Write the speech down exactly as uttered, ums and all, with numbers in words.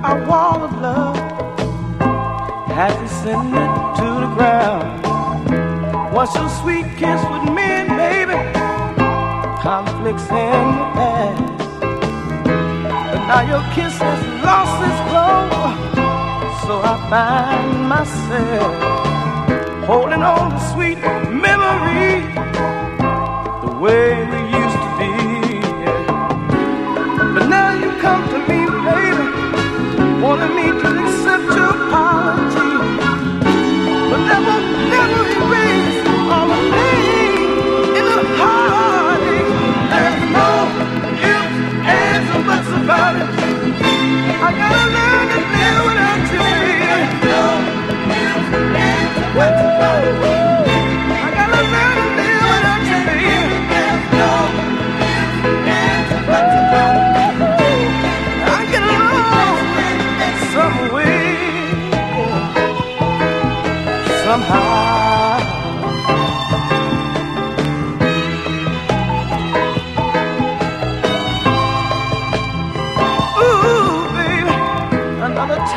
our wall of love has descended to the ground. Once your sweet kiss with me, baby, conflicts in the past. But now your kiss has lost its glow, so I find myself holding on to sweet memories the way we used to be. But now you come to me, baby, wanting me to accept your apology, but never, never erase all the pain in the heartache. There's no ifs, ands, or buts about it. I gotta learn to live without you, baby. No ifs, ands, or buts about it. I gotta learn to live without you, baby. No ifs, ands, or buts about it. I get along some way, somehow.